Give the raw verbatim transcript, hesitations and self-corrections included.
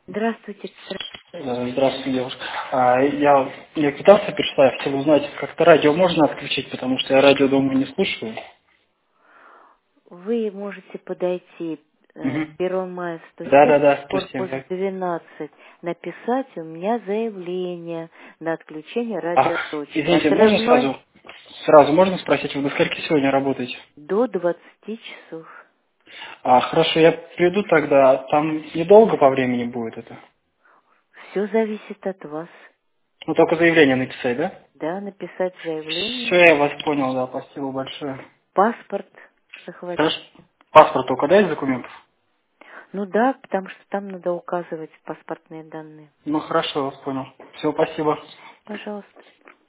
Здравствуйте. Э, Здравствуйте, девушка. А, я, я квитанцию пришла, я хотел узнать, как-то радио можно отключить, потому что я радио дома не слушаю. Вы можете подойти э, Угу. первого мая сто семь, Да-да-да, сто семь. корпус как. двенадцать, написать у меня заявление на отключение А, радиоточки. извините, можно Отрывной сразу, сразу можно спросить, вы до скольки сегодня работаете? до двадцати часов. А, хорошо, я приду тогда, там недолго по времени будет это? Все зависит от вас. Ну, только заявление написать, да? Да, написать Все, заявление, я вас понял, да, спасибо большое. паспорт захватить. Хорошо. Паспорт только, да, из документов? Ну да, потому что там надо указывать паспортные данные. Ну, хорошо, я вас понял. Все, спасибо. Пожалуйста.